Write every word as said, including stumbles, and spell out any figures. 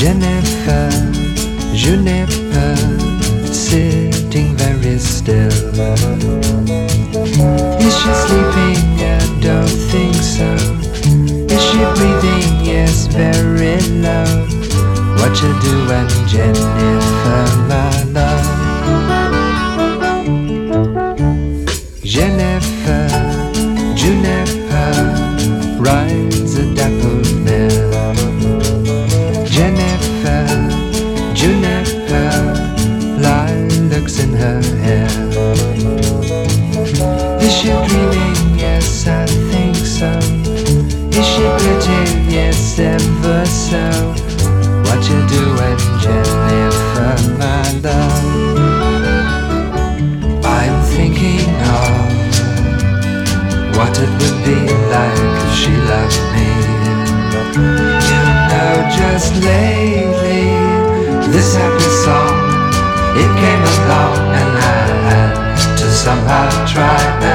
Jennifer, Juniper, sitting very still. Is she sleeping? I don't think so. Is she breathing? Yes, very low. What you doing, Jennifer, my love? Jennifer, Juniper, rides a daffodil. Jennifer, Juniper, lilacs in her hair. Is she dreaming? Yes, I think so. Is she pretty? Yes, ever so. What you doing, Jennifer, my love? I'm thinking of what it would be like if she loved me. You know, just lately, this happy song, it came along and I had to somehow try that.